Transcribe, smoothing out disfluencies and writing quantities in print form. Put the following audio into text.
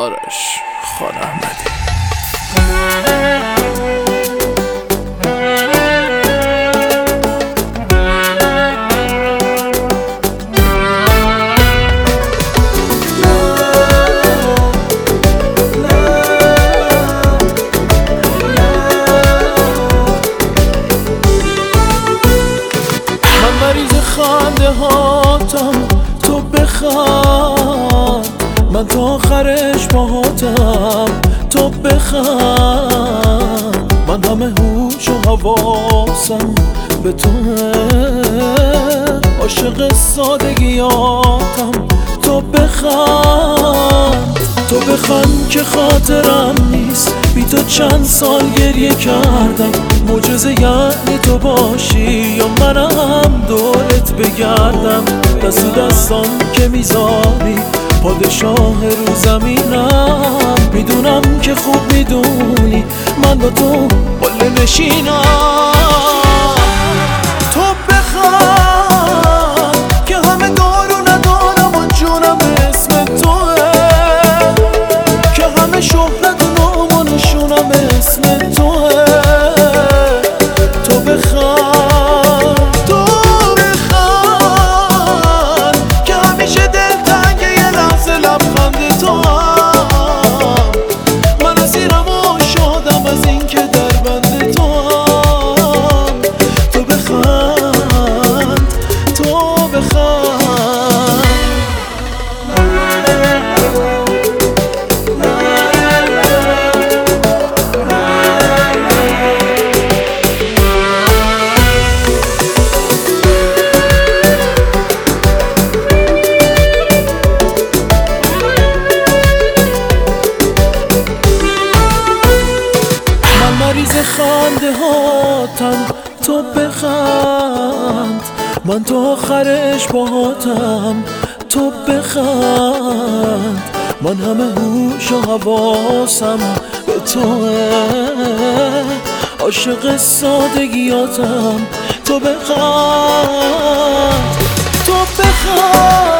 آرش خان احمدی. مریض خنده هاتم تو بخند، من تا آخرش باهاتم تو بخند. من همه هوش و حواسم به توه، عاشق سادگیاتم تو بخند. تو بخند که خاطرم نیست بی تو چند سال گریه کردم. معجزه یعنی تو باشی یا منم دورت بگردم. دست دستان که میذاری پادشاه رو زمینم. میدونم که خوب میدونی من با تو قله نشینم. تو بخند که همه دارو ندارم و جونم اسم توه، که همه شهرت و نام و نشونم اسم توه. تو بخند، تو بخند که همیشه دلتنگ یه لحظه لبخند تو هم. من اسیرم و شادم از این که در بند تو هم. تو بخند، تو بخند. مریض خنده هاتم تو بخند، من تا آخرش باهاتم تو بخند. من همه هوش و حواسم به توه، عاشق سادگیاتم تو بخند. تو بخند